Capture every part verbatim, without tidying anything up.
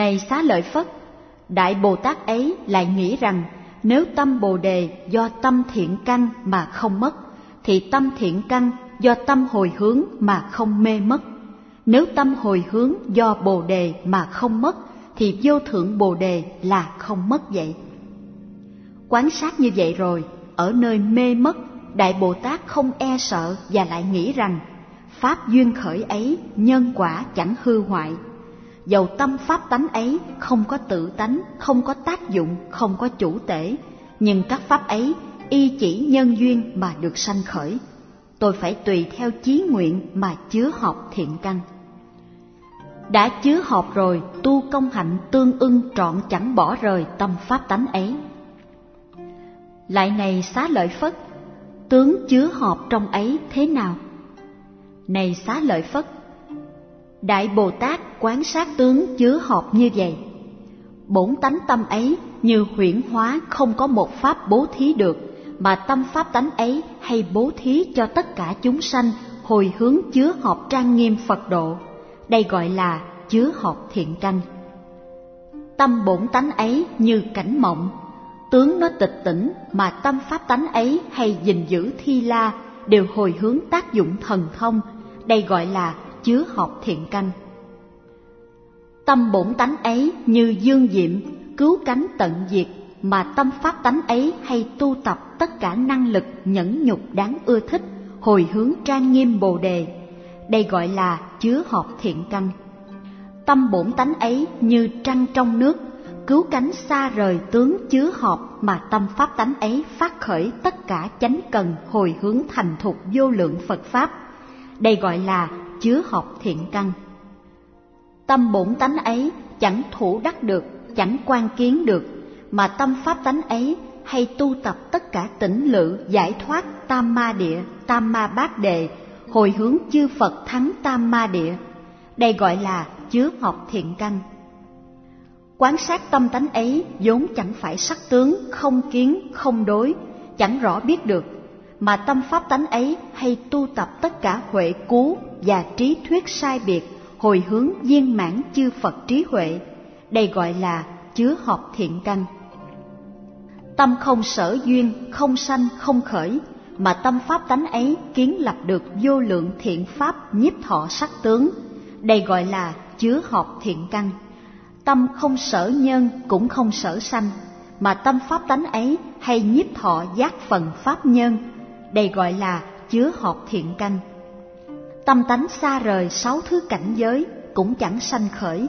Này Xá Lợi Phất, Đại Bồ Tát ấy lại nghĩ rằng nếu tâm Bồ Đề do tâm thiện căn mà không mất, thì tâm thiện căn do tâm hồi hướng mà không mê mất. Nếu tâm hồi hướng do Bồ Đề mà không mất, thì vô thượng Bồ Đề là không mất vậy. Quán sát như vậy rồi, ở nơi mê mất, Đại Bồ Tát không e sợ và lại nghĩ rằng pháp duyên khởi ấy nhân quả chẳng hư hoại. Dầu tâm pháp tánh ấy không có tự tánh, không có tác dụng, không có chủ tể, nhưng các pháp ấy y chỉ nhân duyên mà được sanh khởi. Tôi phải tùy theo chí nguyện mà chứa học thiện căn. Đã chứa học rồi, tu công hạnh tương ưng trọn chẳng bỏ rời tâm pháp tánh ấy. Lại này Xá Lợi Phất, tướng chứa học trong ấy thế nào? Này Xá Lợi Phất, Đại Bồ Tát quán sát tướng chứa học như vậy. Bổn tánh tâm ấy như huyễn hóa không có một pháp bố thí được, mà tâm pháp tánh ấy hay bố thí cho tất cả chúng sanh, hồi hướng chứa học trang nghiêm Phật độ. Đây gọi là chứa học thiện căn. Tâm bổn tánh ấy như cảnh mộng, tướng nó tịch tỉnh, mà tâm pháp tánh ấy hay gìn giữ thi la, đều hồi hướng tác dụng thần thông. Đây gọi là chứa học thiện căn. Tâm bổn tánh ấy như dương diệm, cứu cánh tận diệt, mà tâm pháp tánh ấy hay tu tập tất cả năng lực nhẫn nhục đáng ưa thích, hồi hướng trang nghiêm Bồ Đề. Đây gọi là chứa học thiện căn. Tâm bổn tánh ấy như trăng trong nước, cứu cánh xa rời tướng chứa học, mà tâm pháp tánh ấy phát khởi tất cả chánh cần, hồi hướng thành thục vô lượng Phật Pháp. Đây gọi là chứa học thiện căn. Tâm bổn tánh ấy chẳng thủ đắc được, chẳng quan kiến được, mà tâm pháp tánh ấy hay tu tập tất cả tỉnh lự, giải thoát tam ma địa, tam ma bát đề, hồi hướng chư Phật thắng tam ma địa. Đây gọi là chứa học thiện căn. Quán sát tâm tánh ấy vốn chẳng phải sắc tướng, không kiến, không đối, chẳng rõ biết được, mà tâm pháp tánh ấy hay tu tập tất cả huệ cú và trí thuyết sai biệt, hồi hướng viên mãn chư Phật trí huệ. Đây gọi là chứa học thiện căn. Tâm không sở duyên, không sanh, không khởi, mà tâm pháp tánh ấy kiến lập được vô lượng thiện pháp nhiếp thọ sắc tướng. Đây gọi là chứa học thiện căn. Tâm không sở nhân, cũng không sở sanh, mà tâm pháp tánh ấy hay nhiếp thọ giác phần pháp nhân. Đây gọi là chứa học thiện căn. Tâm tánh xa rời sáu thứ cảnh giới, cũng chẳng sanh khởi,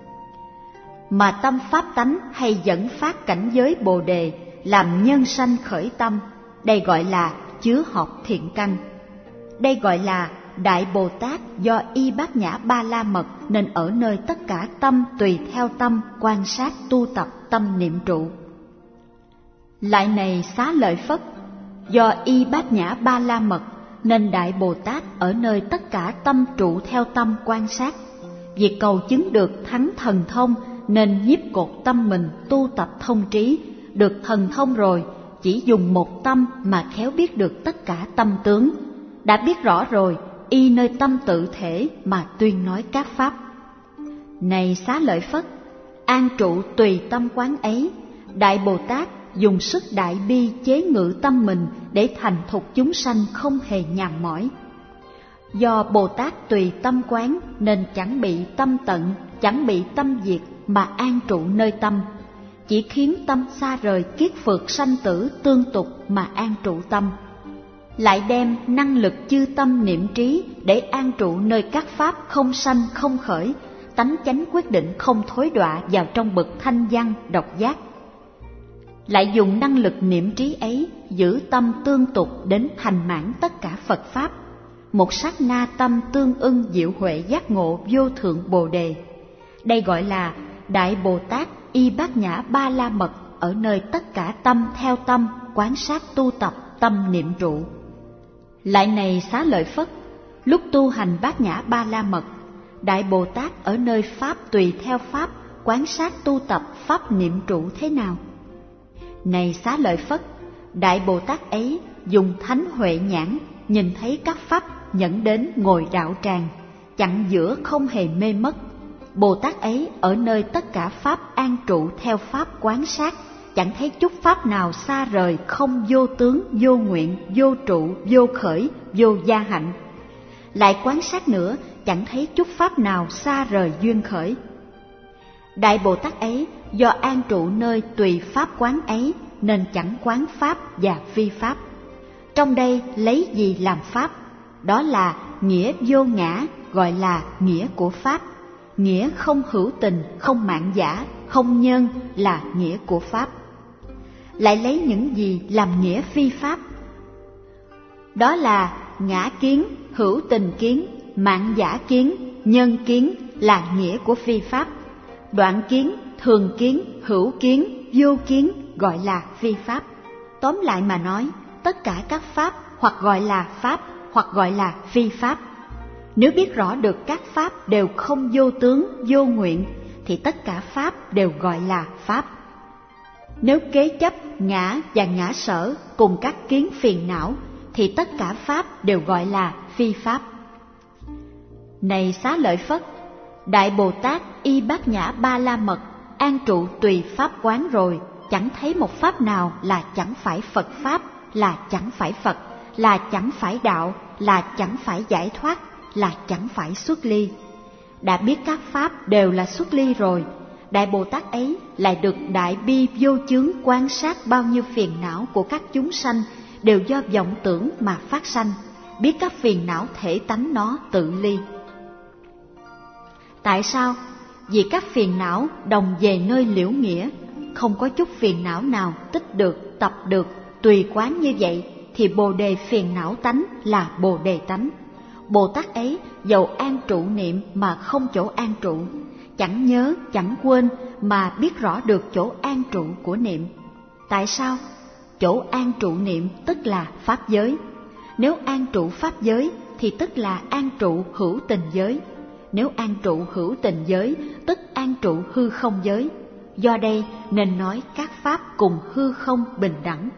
mà tâm pháp tánh hay dẫn phát cảnh giới Bồ Đề, làm nhân sanh khởi tâm. Đây gọi là chứa học thiện căn. Đây gọi là Đại Bồ Tát do y bát nhã ba la mật, nên ở nơi tất cả tâm tùy theo tâm quan sát tu tập tâm niệm trụ. Lại này Xá Lợi Phất, do y bát nhã ba la mật, nên Đại Bồ Tát ở nơi tất cả tâm trụ theo tâm quan sát. Việc cầu chứng được thắng thần thông, nên nhiếp cột tâm mình tu tập thông trí. Được thần thông rồi, chỉ dùng một tâm mà khéo biết được tất cả tâm tướng. Đã biết rõ rồi, y nơi tâm tự thể mà tuyên nói các pháp. Này Xá Lợi Phất, an trụ tùy tâm quán ấy, Đại Bồ Tát dùng sức đại bi chế ngự tâm mình để thành thục chúng sanh không hề nhàm mỏi. Do Bồ Tát tùy tâm quán nên chẳng bị tâm tận, chẳng bị tâm diệt, mà an trụ nơi tâm. Chỉ khiến tâm xa rời kiết phược sanh tử tương tục mà an trụ tâm. Lại đem năng lực chư tâm niệm trí để an trụ nơi các pháp không sanh không khởi, tánh chánh quyết định không thối đọa vào trong bậc thanh văn độc giác. Lại dùng năng lực niệm trí ấy giữ tâm tương tục đến thành mãn tất cả Phật Pháp. Một sát na tâm tương ưng diệu huệ giác ngộ vô thượng Bồ Đề. Đây gọi là Đại Bồ Tát y bát nhã ba la mật, ở nơi tất cả tâm theo tâm quán sát tu tập tâm niệm trụ. Lại này Xá Lợi Phất, lúc tu hành bát nhã ba la mật, Đại Bồ Tát ở nơi pháp tùy theo pháp quán sát tu tập pháp niệm trụ thế nào? Này Xá Lợi Phất, Đại Bồ Tát ấy dùng thánh huệ nhãn nhìn thấy các pháp nhẫn đến ngồi đạo tràng, chặn giữa không hề mê mất. Bồ Tát ấy ở nơi tất cả pháp an trụ theo pháp quán sát, chẳng thấy chút pháp nào xa rời không vô tướng, vô nguyện, vô trụ, vô khởi, vô gia hạnh. Lại quán sát nữa, chẳng thấy chút pháp nào xa rời duyên khởi. Đại Bồ Tát ấy do an trụ nơi tùy pháp quán ấy nên chẳng quán pháp và phi pháp. Trong đây lấy gì làm pháp? Đó là nghĩa vô ngã, gọi là nghĩa của pháp. Nghĩa không hữu tình, không mạn giả, không nhân là nghĩa của pháp. Lại lấy những gì làm nghĩa phi pháp? Đó là ngã kiến, hữu tình kiến, mạn giả kiến, nhân kiến là nghĩa của phi pháp. Đoạn kiến, thường kiến, hữu kiến, vô kiến gọi là phi pháp. Tóm lại mà nói, tất cả các pháp hoặc gọi là pháp hoặc gọi là phi pháp. Nếu biết rõ được các pháp đều không vô tướng, vô nguyện, thì tất cả pháp đều gọi là pháp. Nếu kế chấp ngã và ngã sở cùng các kiến phiền não, thì tất cả pháp đều gọi là phi pháp. Này Xá Lợi Phất, Đại Bồ Tát y bát nhã ba la mật, an trụ tùy pháp quán rồi, chẳng thấy một pháp nào là chẳng phải Phật pháp, là chẳng phải Phật, là chẳng phải đạo, là chẳng phải giải thoát, là chẳng phải xuất ly. Đã biết các pháp đều là xuất ly rồi, Đại Bồ Tát ấy lại được đại bi vô chướng quan sát bao nhiêu phiền não của các chúng sanh đều do vọng tưởng mà phát sanh, biết các phiền não thể tánh nó tự ly. Tại sao? Vì các phiền não đồng về nơi liễu nghĩa, không có chút phiền não nào tích được, tập được, tùy quán như vậy, thì bồ đề phiền não tánh là bồ đề tánh. Bồ Tát ấy dầu an trụ niệm mà không chỗ an trụ, chẳng nhớ, chẳng quên mà biết rõ được chỗ an trụ của niệm. Tại sao? Chỗ an trụ niệm tức là pháp giới. Nếu an trụ pháp giới thì tức là an trụ hữu tình giới. Nếu an trụ hữu tình giới tức an trụ hư không giới. Do đây nên nói các pháp cùng hư không bình đẳng.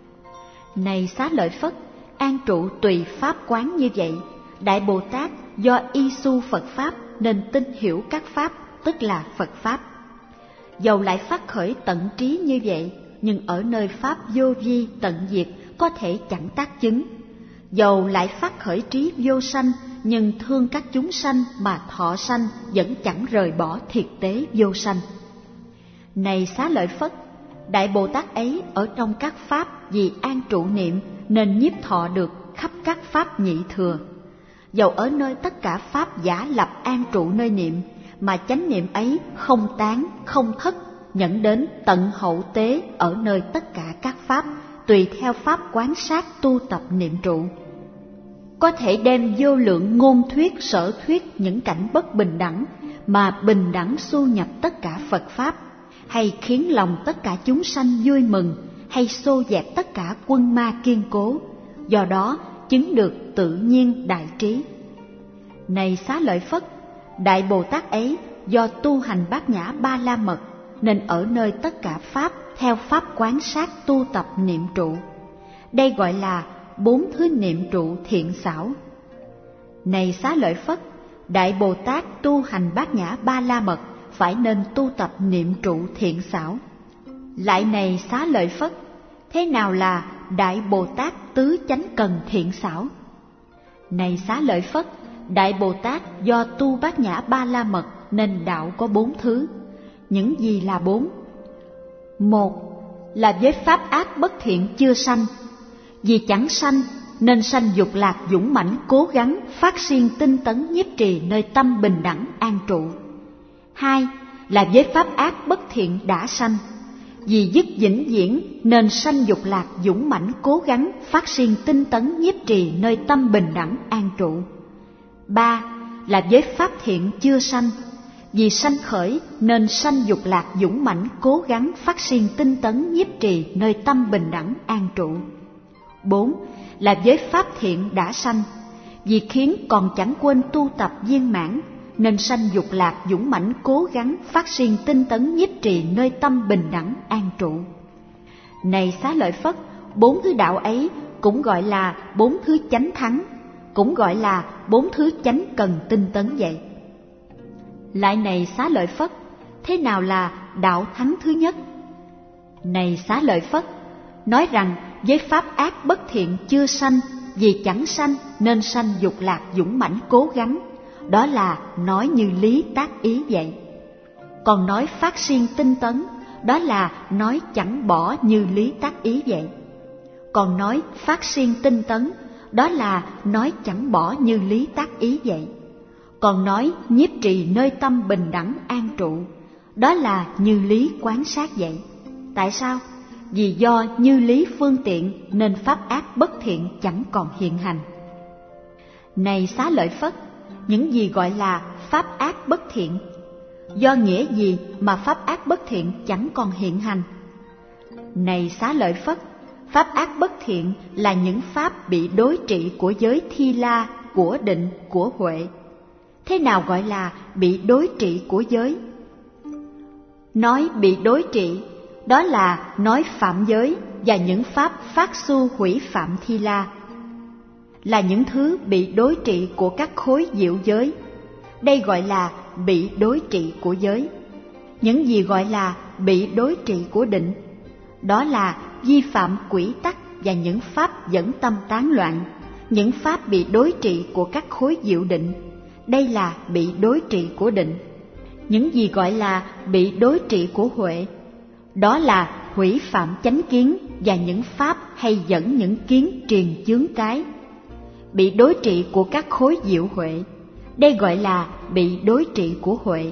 Này Xá Lợi Phất, an trụ tùy pháp quán như vậy, Đại Bồ Tát do y su Phật pháp nên tin hiểu các pháp tức là Phật pháp. Dầu lại phát khởi tận trí như vậy, nhưng ở nơi pháp vô vi tận diệt có thể chẳng tác chứng. Dầu lại phát khởi trí vô sanh, nhưng thương các chúng sanh mà thọ sanh vẫn chẳng rời bỏ thiệt tế vô sanh. Này Xá Lợi Phất, Đại Bồ Tát ấy ở trong các pháp vì an trụ niệm nên nhiếp thọ được khắp các pháp nhị thừa. Dầu ở nơi tất cả pháp giả lập an trụ nơi niệm, mà chánh niệm ấy không tán, không thất, dẫn đến tận hậu tế ở nơi tất cả các pháp, tùy theo pháp quán sát tu tập niệm trụ. Có thể đem vô lượng ngôn thuyết sở thuyết những cảnh bất bình đẳng, mà bình đẳng xu nhập tất cả Phật pháp, hay khiến lòng tất cả chúng sanh vui mừng, hay xô dẹp tất cả quân ma kiên cố, do đó chứng được tự nhiên đại trí. Này Xá Lợi Phất, Đại Bồ Tát ấy do tu hành bát nhã ba la mật nên ở nơi tất cả pháp theo pháp quán sát tu tập niệm trụ. Đây gọi là bốn thứ niệm trụ thiện xảo. Này Xá Lợi Phất, Đại Bồ Tát tu hành bát nhã ba la mật phải nên tu tập niệm trụ thiện xảo. Lại này Xá Lợi Phất, thế nào là Đại Bồ Tát tứ chánh cần thiện xảo? Này Xá Lợi Phất, Đại Bồ Tát do tu bát nhã ba la mật nên đạo có bốn thứ. Những gì là bốn? Một là với pháp ác bất thiện chưa sanh, vì chẳng sanh nên sanh dục lạc dũng mãnh cố gắng phát siêng tinh tấn nhiếp trì nơi tâm bình đẳng an trụ. Hai là với pháp ác bất thiện đã sanh, vì dứt vĩnh viễn nên sanh dục lạc dũng mãnh cố gắng phát siêng tinh tấn nhiếp trì nơi tâm bình đẳng an trụ. Ba là với pháp thiện chưa sanh, vì sanh khởi nên sanh dục lạc dũng mãnh cố gắng phát siêng tinh tấn nhiếp trì nơi tâm bình đẳng an trụ. Bốn là với pháp thiện đã sanh, vì khiến còn chẳng quên tu tập viên mãn nên sanh dục lạc dũng mãnh cố gắng phát siêng tinh tấn nhiếp trì nơi tâm bình đẳng an trụ. Này Xá Lợi Phất, bốn thứ đạo ấy cũng gọi là bốn thứ chánh thắng, cũng gọi là bốn thứ chánh cần tinh tấn vậy. Lại này Xá Lợi Phất, thế nào là đạo thắng thứ nhất? Này Xá Lợi Phất, nói rằng với pháp ác bất thiện chưa sanh, vì chẳng sanh nên sanh dục lạc dũng mãnh cố gắng, đó là nói như lý tác ý vậy. Còn nói phát siêng tinh tấn, đó là nói chẳng bỏ như lý tác ý vậy. Còn nói phát siêng tinh tấn, đó là nói chẳng bỏ như lý tác ý vậy. Còn nói nhiếp trì nơi tâm bình đẳng an trụ, đó là như lý quán sát vậy. Tại sao? Vì do như lý phương tiện nên pháp ác bất thiện chẳng còn hiện hành. Này Xá Lợi Phất, những gì gọi là pháp ác bất thiện? Do nghĩa gì mà pháp ác bất thiện chẳng còn hiện hành? Này Xá Lợi Phất, pháp ác bất thiện là những pháp bị đối trị của giới Thi La, của Định, của Huệ. Thế nào gọi là bị đối trị của giới? Nói bị đối trị, đó là nói phạm giới và những pháp phát xu hủy phạm Thi La, là những thứ bị đối trị của các khối diệu giới. Đây gọi là bị đối trị của giới. Những gì gọi là bị đối trị của định? Đó là vi phạm quỷ tắc và những pháp dẫn tâm tán loạn, những pháp bị đối trị của các khối diệu định. Đây là bị đối trị của định. Những gì gọi là bị đối trị của huệ? Đó là hủy phạm chánh kiến và những pháp hay dẫn những kiến triền chướng cái, bị đối trị của các khối diệu huệ. Đây gọi là bị đối trị của huệ.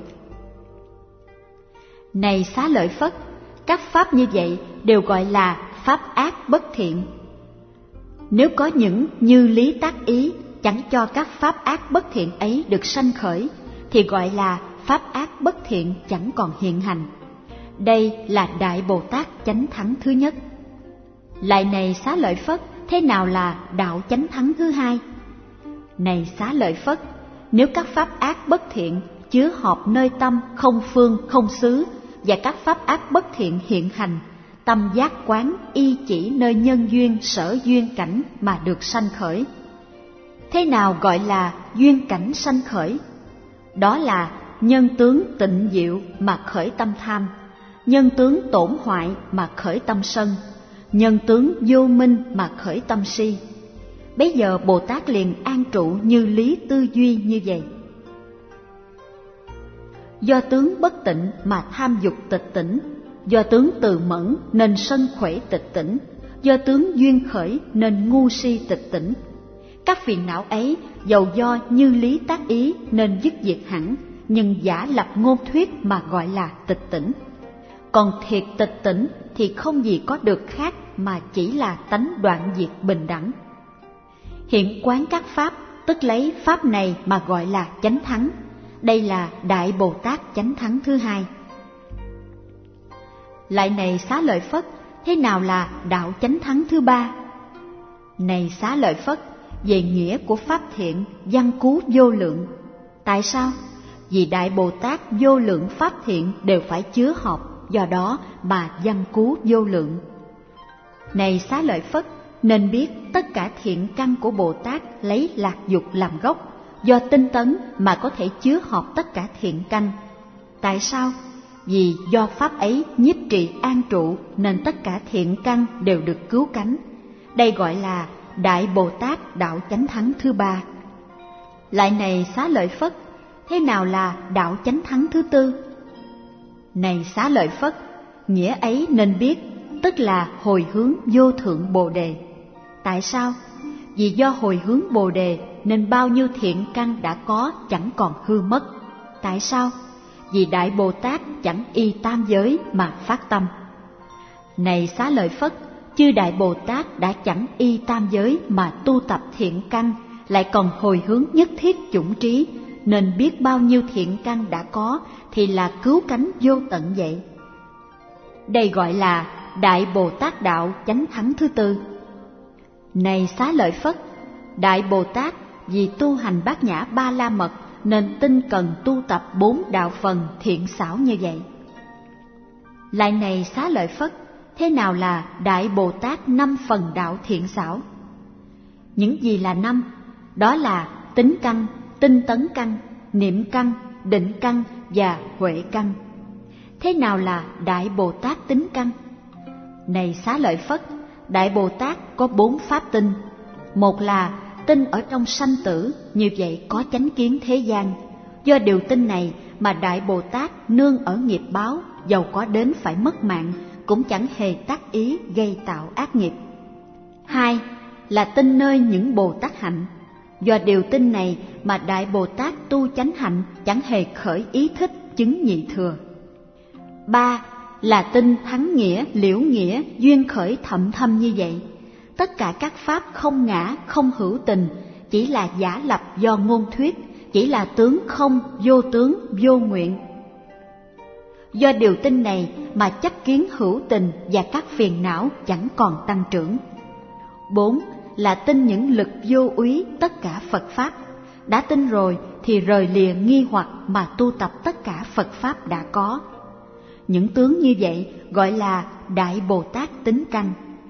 Này Xá Lợi Phất, các pháp như vậy đều gọi là pháp ác bất thiện. Nếu có những như lý tác ý chẳng cho các pháp ác bất thiện ấy được sanh khởi, thì gọi là pháp ác bất thiện chẳng còn hiện hành. Đây là Đại Bồ Tát chánh thắng thứ nhất. Lại này Xá Lợi Phất, thế nào là đạo chánh thắng thứ hai? Này Xá Lợi Phất, nếu các pháp ác bất thiện chứa họp nơi tâm không phương không xứ, và các pháp ác bất thiện hiện hành, tâm giác quán y chỉ nơi nhân duyên sở duyên cảnh mà được sanh khởi. Thế nào gọi là duyên cảnh sanh khởi? Đó là nhân tướng tịnh diệu mà khởi tâm tham, nhân tướng tổn hoại mà khởi tâm sân, nhân tướng vô minh mà khởi tâm si. Bấy giờ Bồ Tát liền an trụ như lý tư duy như vậy. Do tướng bất tịnh mà tham dục tịch tỉnh, do tướng từ mẫn nên sân khởi tịch tỉnh, do tướng duyên khởi nên ngu si tịch tỉnh. Các phiền não ấy dầu do như lý tác ý nên dứt diệt hẳn, nhưng giả lập ngôn thuyết mà gọi là tịch tỉnh. Còn thiệt tịch tỉnh thì không gì có được khác mà chỉ là tánh đoạn diệt bình đẳng. Hiện quán các pháp, tức lấy pháp này mà gọi là chánh thắng. Đây là Đại Bồ Tát chánh thắng thứ hai. Lại này Xá Lợi Phất, thế nào là đạo chánh thắng thứ ba? Này Xá Lợi Phất, về nghĩa của pháp thiện văn cú vô lượng. Tại sao? Vì Đại Bồ Tát vô lượng pháp thiện đều phải chứa họp, do đó mà văn cú vô lượng. Này Xá Lợi Phất, nên biết tất cả thiện căn của Bồ Tát lấy lạc dục làm gốc, do tinh tấn mà có thể chứa họp tất cả thiện căn. Tại sao? Vì do pháp ấy nhiếp trì an trụ nên tất cả thiện căn đều được cứu cánh. Đây gọi là Đại Bồ Tát đạo chánh thắng thứ ba. Lại này Xá Lợi Phất, thế nào là đạo chánh thắng thứ tư? Này Xá Lợi Phất, nghĩa ấy nên biết, tức là hồi hướng vô thượng Bồ Đề. Tại sao? Vì do hồi hướng Bồ Đề nên bao nhiêu thiện căn đã có chẳng còn hư mất. Tại sao? Vì Đại Bồ Tát chẳng y tam giới mà phát tâm. Này Xá Lợi Phất, chư Đại Bồ Tát đã chẳng y tam giới mà tu tập thiện căn, lại còn hồi hướng nhất thiết chủng trí, nên biết bao nhiêu thiện căn đã có thì là cứu cánh vô tận vậy. Đây gọi là Đại Bồ Tát đạo chánh thắng thứ tư. Này Xá Lợi Phất, Đại Bồ Tát vì tu hành bát nhã ba la mật nên tinh cần tu tập bốn đạo phần thiện xảo như vậy. Lại này Xá Lợi Phất, thế nào là Đại Bồ Tát năm phần đạo thiện xảo? Những gì là năm? Đó là tính căn, tinh tấn căn, niệm căn, định căn và huệ căn. Thế nào là Đại Bồ Tát tính căn? Này Xá Lợi Phất, Đại Bồ Tát có bốn pháp tinh. Một là tin ở trong sanh tử, như vậy có chánh kiến thế gian. Do điều tin này mà Đại Bồ Tát nương ở nghiệp báo, dầu có đến phải mất mạng, cũng chẳng hề tác ý gây tạo ác nghiệp. Hai là tin nơi những Bồ Tát hạnh. Do điều tin này mà Đại Bồ Tát tu chánh hạnh chẳng hề khởi ý thích chứng nhị thừa. Ba là tin thắng nghĩa, liễu nghĩa, duyên khởi thậm thâm như vậy. Tất cả các pháp không ngã, không hữu tình, chỉ là giả lập do ngôn thuyết, chỉ là tướng không, vô tướng, vô nguyện. Do điều tin này mà chấp kiến hữu tình và các phiền não chẳng còn tăng trưởng. Bốn là tin những lực vô úy tất cả Phật Pháp. Đã tin rồi thì rời lìa nghi hoặc mà tu tập tất cả Phật Pháp đã có. Những tướng như vậy gọi là Đại Bồ Tát tính căn.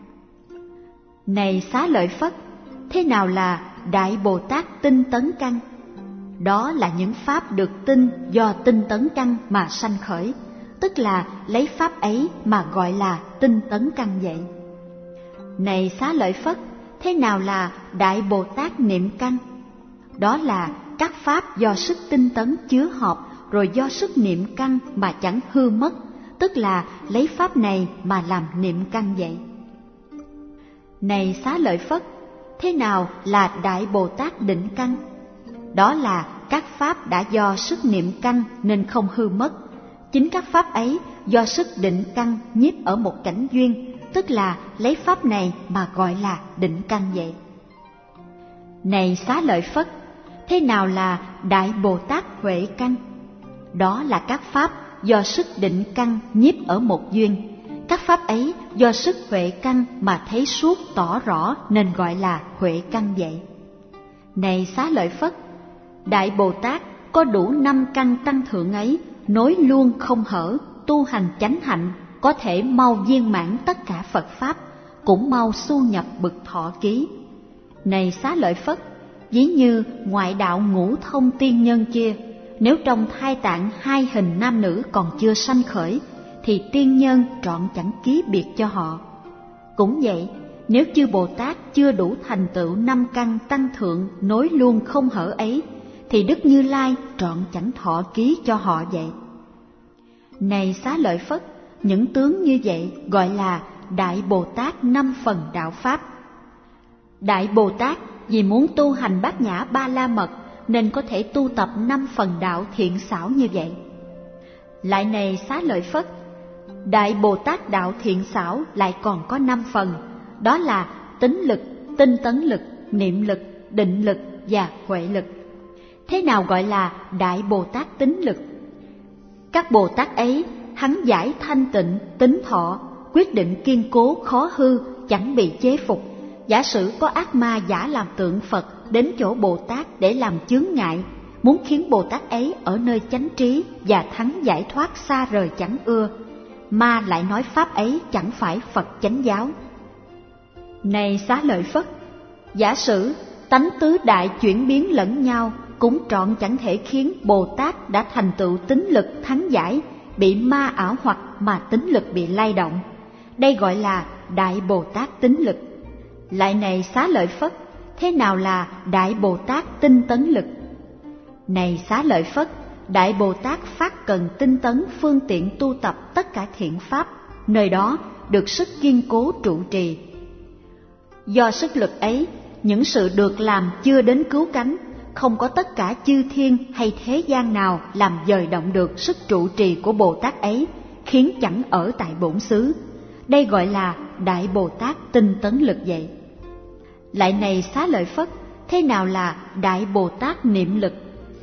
Này Xá Lợi Phất, thế nào là Đại Bồ Tát tinh tấn căn? Đó là những pháp được tin do tinh tấn căn mà sanh khởi, tức là lấy pháp ấy mà gọi là tinh tấn căn vậy. Này Xá Lợi Phất, thế nào là Đại Bồ Tát niệm căn? Đó là các pháp do sức tinh tấn chứa hợp, rồi do sức niệm căn mà chẳng hư mất, tức là lấy pháp này mà làm niệm căn vậy. Này Xá Lợi Phất, thế nào là Đại Bồ Tát định căn? Đó là các pháp đã do sức niệm căn nên không hư mất. Chính các pháp ấy do sức định căn nhiếp ở một cảnh duyên, tức là lấy pháp này mà gọi là định căn vậy. Này Xá Lợi Phất, thế nào là Đại Bồ Tát huệ căn? Đó là các pháp do sức định căn nhiếp ở một duyên. Các pháp ấy do sức huệ căn mà thấy suốt tỏ rõ nên gọi là huệ căn vậy. Này Xá Lợi Phất, Đại Bồ Tát có đủ năm căn tăng thượng ấy, nối luôn không hở, tu hành chánh hạnh, có thể mau viên mãn tất cả Phật Pháp, cũng mau xu nhập bực thọ ký. Này Xá Lợi Phất, ví như ngoại đạo ngũ thông tiên nhân kia, nếu trong thai tạng hai hình nam nữ còn chưa sanh khởi, thì tiên nhân trọn chẳng ký biệt cho họ. Cũng vậy, nếu chư Bồ Tát chưa đủ thành tựu năm căn tăng thượng nối luôn không hở ấy, thì Đức Như Lai trọn chẳng thọ ký cho họ vậy. Này Xá Lợi Phất, những tướng như vậy gọi là Đại Bồ Tát năm phần đạo Pháp. Đại Bồ Tát vì muốn tu hành bát nhã ba la mật nên có thể tu tập năm phần đạo thiện xảo như vậy. Lại này Xá Lợi Phất, Đại Bồ Tát đạo thiện xảo lại còn có năm phần, đó là tín lực, tinh tấn lực, niệm lực, định lực và huệ lực. Thế nào gọi là Đại Bồ Tát tín lực? Các Bồ Tát ấy hắn giải thanh tịnh, tín thọ, quyết định kiên cố khó hư, chẳng bị chế phục. Giả sử có ác ma giả làm tượng Phật đến chỗ Bồ Tát để làm chướng ngại, muốn khiến Bồ Tát ấy ở nơi chánh trí và thắng giải thoát xa rời chẳng ưa, ma lại nói pháp ấy chẳng phải Phật chánh giáo. Này Xá Lợi Phất, giả sử tánh tứ đại chuyển biến lẫn nhau, cũng trọn chẳng thể khiến Bồ Tát đã thành tựu tín lực thắng giải bị ma ảo hoặc mà tín lực bị lay động. Đây gọi là Đại Bồ Tát tín lực. Lại này Xá Lợi Phất, thế nào là Đại Bồ Tát tinh tấn lực? Này Xá Lợi Phất, Đại Bồ Tát phát cần tinh tấn phương tiện tu tập tất cả thiện pháp, nơi đó được sức kiên cố trụ trì. Do sức lực ấy, những sự được làm chưa đến cứu cánh, không có tất cả chư thiên hay thế gian nào làm dời động được sức trụ trì của Bồ Tát ấy, khiến chẳng ở tại bổn xứ. Đây gọi là Đại Bồ Tát tinh tấn lực vậy. Lại này Xá Lợi Phất, thế nào là Đại Bồ Tát niệm lực?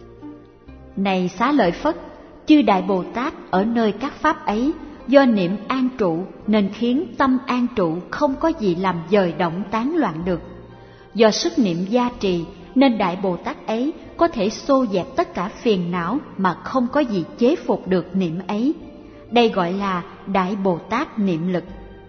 Này Xá Lợi Phất, chư Đại Bồ Tát ở nơi các pháp ấy do niệm an trụ nên khiến tâm an trụ không có gì làm dời động tán loạn được. Do sức niệm gia trì nên Đại Bồ Tát ấy có thể xô dẹp tất cả phiền não mà không có gì chế phục được niệm ấy. Đây gọi là Đại Bồ Tát niệm lực.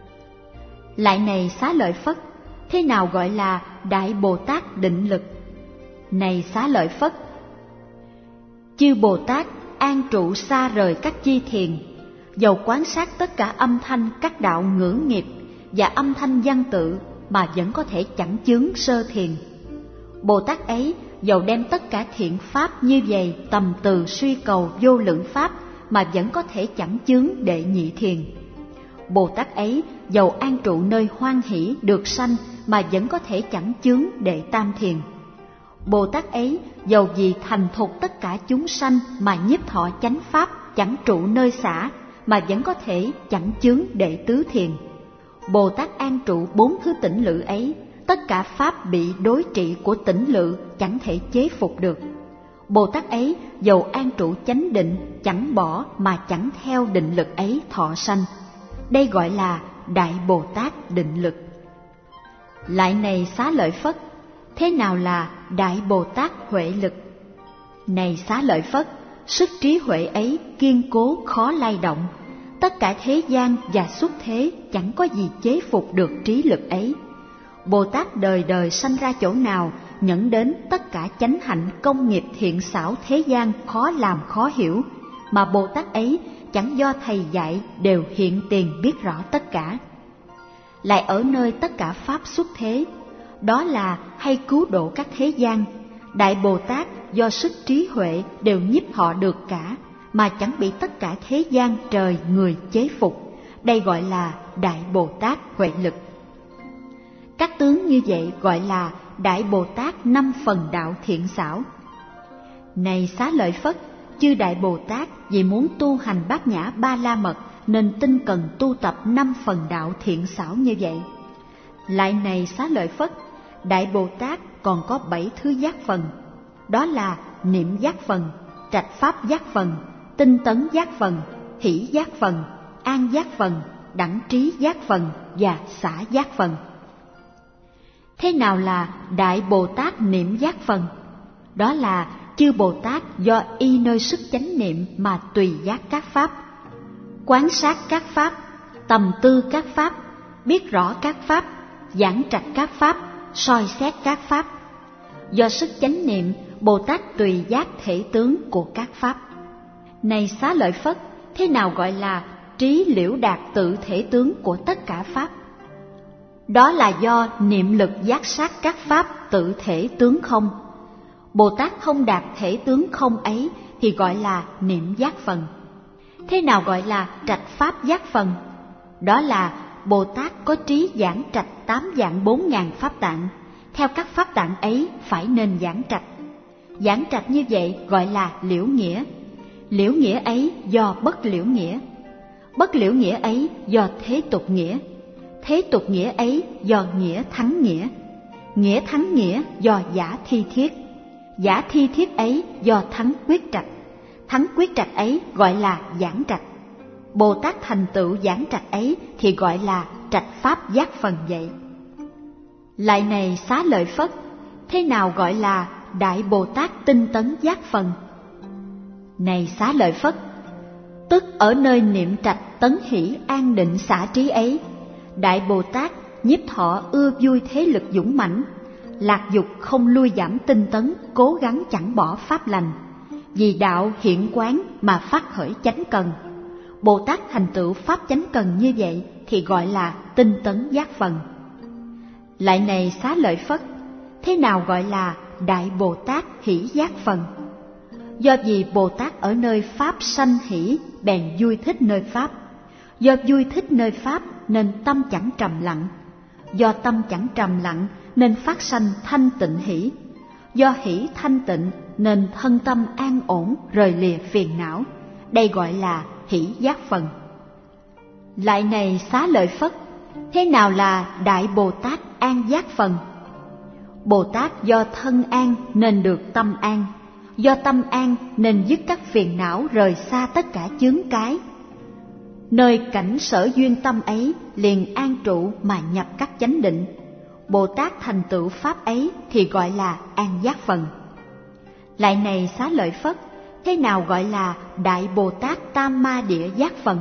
Lại này Xá Lợi Phất, thế nào gọi là Đại Bồ Tát định lực? Này Xá Lợi Phất, Chư Bồ Tát an trụ xa rời các chi thiền, dầu quan sát tất cả âm thanh các đạo ngữ nghiệp và âm thanh văn tự mà vẫn có thể chẳng chướng sơ thiền. Bồ Tát ấy dầu đem tất cả thiện pháp như vậy tầm từ suy cầu vô lượng pháp mà vẫn có thể chẳng chướng đệ nhị thiền. Bồ Tát ấy dầu an trụ nơi hoan hỷ được sanh mà vẫn có thể chẳng chướng đệ tam thiền. Bồ Tát ấy dầu vì thành thục tất cả chúng sanh mà nhiếp thọ chánh pháp chẳng trụ nơi xả mà vẫn có thể chẳng chướng đệ tứ thiền. Bồ Tát an trụ bốn thứ tỉnh lự ấy, tất cả pháp bị đối trị của tỉnh lự chẳng thể chế phục được. Bồ Tát ấy dầu an trụ chánh định chẳng bỏ mà chẳng theo định lực ấy thọ sanh. Đây gọi là Đại Bồ Tát định lực. Lại này Xá Lợi Phất, thế nào là Đại Bồ Tát huệ lực? Này Xá Lợi Phất, sức trí huệ ấy kiên cố khó lay động. Tất cả thế gian và xuất thế chẳng có gì chế phục được trí lực ấy. Bồ Tát đời đời sanh ra chỗ nào, nhẫn đến tất cả chánh hạnh công nghiệp thiện xảo thế gian khó làm khó hiểu, mà Bồ Tát ấy chẳng do thầy dạy đều hiện tiền biết rõ tất cả. Lại ở nơi tất cả pháp xuất thế, đó là hay cứu độ các thế gian, Đại Bồ Tát do sức trí huệ đều nhiếp họ được cả, mà chẳng bị tất cả thế gian trời người chế phục. Đây gọi là Đại Bồ Tát huệ lực. Các tướng như vậy gọi là Đại Bồ Tát năm phần đạo thiện xảo. Này Xá Lợi Phất, chư Đại Bồ Tát vì muốn tu hành bát nhã ba la mật nên tinh cần tu tập năm phần đạo thiện xảo như vậy. Lại này Xá Lợi Phất, Đại Bồ Tát còn có bảy thứ giác phần, đó là niệm giác phần, trạch pháp giác phần, tinh tấn giác phần, hỷ giác phần, an giác phần, đẳng trí giác phần và xả giác phần. Thế nào là Đại Bồ Tát niệm giác phần? Đó là chư Bồ Tát do y nơi sức chánh niệm mà tùy giác các pháp, quán sát các pháp, tầm tư các pháp, biết rõ các pháp, giảng trạch các pháp, soi xét các pháp. Do sức chánh niệm, Bồ Tát tùy giác thể tướng của các pháp. Này Xá Lợi Phất, thế nào gọi là trí liễu đạt tự thể tướng của tất cả pháp? Đó là do niệm lực giác sát các pháp tự thể tướng không. Bồ Tát không đạt thể tướng không ấy thì gọi là niệm giác phần. Thế nào gọi là trạch pháp giác phần? Đó là Bồ Tát có trí giảng trạch tám vạn bốn ngàn pháp tạng, theo các pháp tạng ấy phải nên giảng trạch. Giảng trạch như vậy gọi là liễu nghĩa. Liễu nghĩa ấy do bất liễu nghĩa. Bất liễu nghĩa ấy do thế tục nghĩa. Thế tục nghĩa ấy do nghĩa thắng nghĩa. Nghĩa thắng nghĩa do giả thi thiết. Giả thi thiết ấy do thắng quyết trạch. Thắng quyết trạch ấy gọi là giảng trạch. Bồ Tát thành tựu giảng trạch ấy thì gọi là trạch pháp giác phần vậy. Lại này Xá Lợi Phất, thế nào gọi là Đại Bồ Tát tinh tấn giác phần? Này Xá Lợi Phất, tức ở nơi niệm trạch tấn hỷ an định xả trí ấy, Đại Bồ Tát nhiếp thọ ưa vui thế lực dũng mãnh, lạc dục không lui giảm tinh tấn, cố gắng chẳng bỏ pháp lành, vì đạo hiện quán mà phát khởi chánh cần. Bồ Tát thành tựu pháp chánh cần như vậy thì gọi là tinh tấn giác phần. Lại này Xá Lợi Phất, thế nào gọi là Đại Bồ Tát hỷ giác phần? Do vì Bồ Tát ở nơi pháp sanh hỷ bèn vui thích nơi pháp. Do vui thích nơi pháp nên tâm chẳng trầm lặng. Do tâm chẳng trầm lặng nên phát sanh thanh tịnh hỷ. Do hỷ thanh tịnh nên thân tâm an ổn rời lìa phiền não. Đây gọi là hỷ giác phần. Lại này Xá Lợi Phất, thế nào là Đại Bồ Tát an giác phần? Bồ Tát do thân an nên được tâm an. Do tâm an nên dứt các phiền não rời xa tất cả chướng cái. Nơi cảnh sở duyên tâm ấy liền an trụ mà nhập các chánh định. Bồ Tát thành tựu pháp ấy thì gọi là an giác phần. Lại này Xá Lợi Phất, thế nào gọi là Đại Bồ Tát tam ma địa giác phần?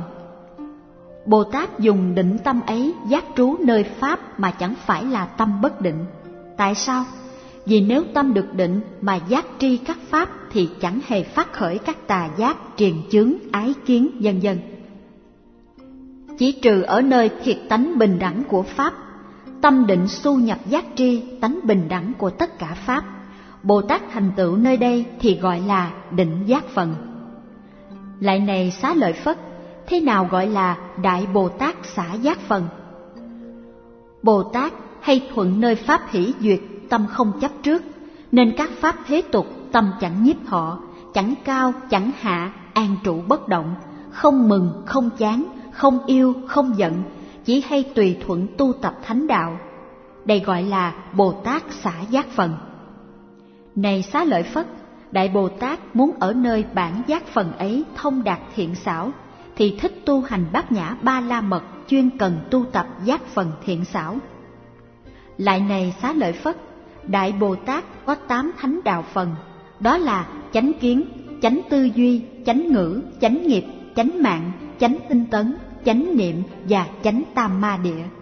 Bồ Tát dùng định tâm ấy giác trú nơi pháp mà chẳng phải là tâm bất định. Tại sao? Vì nếu tâm được định mà giác tri các pháp thì chẳng hề phát khởi các tà giác, triền chướng, ái kiến, vân vân. Chỉ trừ ở nơi thiệt tánh bình đẳng của pháp, tâm định xu nhập giác tri tánh bình đẳng của tất cả pháp, Bồ Tát thành tựu nơi đây thì gọi là định giác phần. Lại này Xá Lợi Phất, thế nào gọi là Đại Bồ Tát xả giác phần? Bồ Tát hay thuận nơi pháp hỷ duyệt, tâm không chấp trước, nên các pháp thế tục tâm chẳng nhiếp họ, chẳng cao chẳng hạ, an trụ bất động, không mừng không chán, không yêu không giận, chỉ hay tùy thuận tu tập thánh đạo. Đây gọi là Bồ Tát xả giác phần. Này Xá Lợi Phất, Đại Bồ Tát muốn ở nơi bản giác phần ấy thông đạt thiện xảo, thì thích tu hành bát nhã ba la mật, chuyên cần tu tập giác phần thiện xảo. Lại này Xá Lợi Phất, Đại Bồ Tát có tám thánh đạo phần, đó là chánh kiến, chánh tư duy, chánh ngữ, chánh nghiệp, chánh mạng, chánh tinh tấn, chánh niệm và chánh tam ma địa.